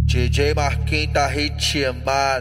DJ Marquinhos tá ritmado.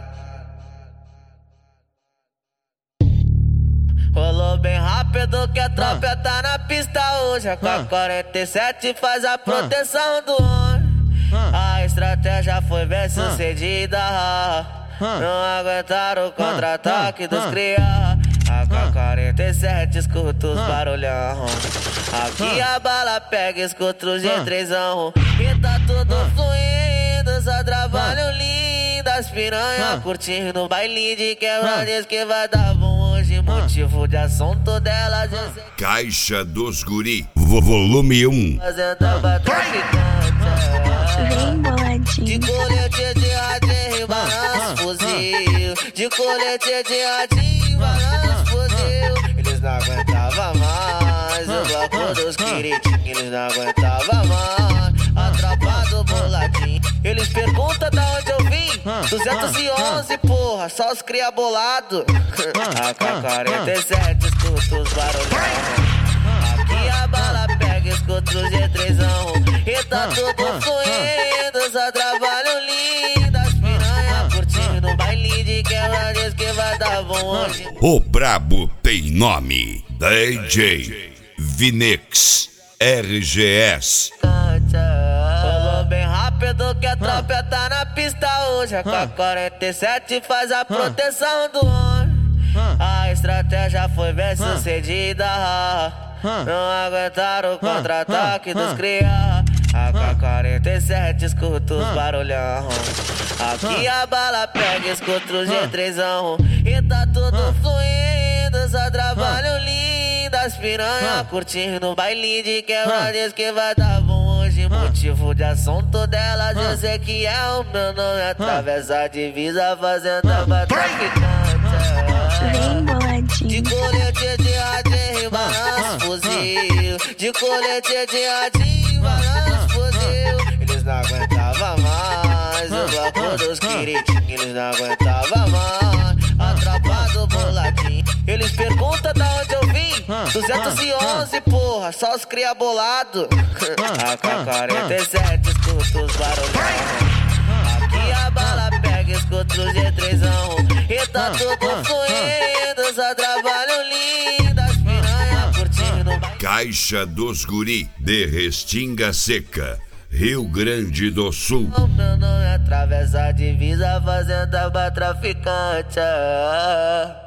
Rolou bem rápido que a tropa tá na pista hoje. A K-47 faz a proteção do homem. A estratégia foi bem sucedida. Não aguentaram o contra-ataque dos cria. A K-47 escuta os barulhão. Aqui a bala pega, escuta o G3ão. E tá tudo fluindo, só trabalho lindo. As piranha curtindo o bailinho de quebra. Diz que vai dar bom hoje. Motivo de assunto delas. Caixa dos Guri, volume 1. Fazendo a Vem boladinho. de colete de radinho, balanço fuzil. De colete de radinho, balanço fuzil. Eles não aguentavam mais o bloco dos queridinhos. Eles não aguentavam mais a tropa do boladinho. Eles perguntam da onde eu vim. 211, porra, só os cria bolado. A K-47 escuta os barulhão. Aqui a bala pega, escuta o G3ão. E tá tudo fluindo, só trabalho lindo. As piranha curtindo o bailinho de quebra. Diz que vai dar bom hoje. O brabo tem nome: DJ Vinex RGS. Rolou bem rápido que a tropa tá na pista hoje. A K-47 faz a proteção do homem. A estratégia foi bem sucedida. Não aguentaram o contra-ataque dos cria. A K-47 escuta os barulhão. Aqui a bala pega, escuta o G3ão. E tá tudo fluindo, só trabalho lindo. As piranha curtindo o bailinho de quebra. Diz que vai dar bom hoje. Motivo de assunto delas. Eu sei que é o meu nome. Atravessa a divisa fazendo a traficante. Vem De boladinho. colete de radinho, balanço fuzil. De colete de radinho, balanço fuzil. Eles não aguentavam mais o bloco dos queridinhos. Eles não aguentavam mais a tropa do boladinho. Eles perguntam da onde eu vim. 211, porra, só os cria bolado. A K-47 escuta os barulhão. Aqui a bala pega, escuta o G3ão. E tá tudo fluindo, só trabalho lindo. As piranha curtindo. Caixa dos Guri, de Restinga Seca, Rio Grande do Sul. Meu nome atravessa a divisa fazendo a traficante.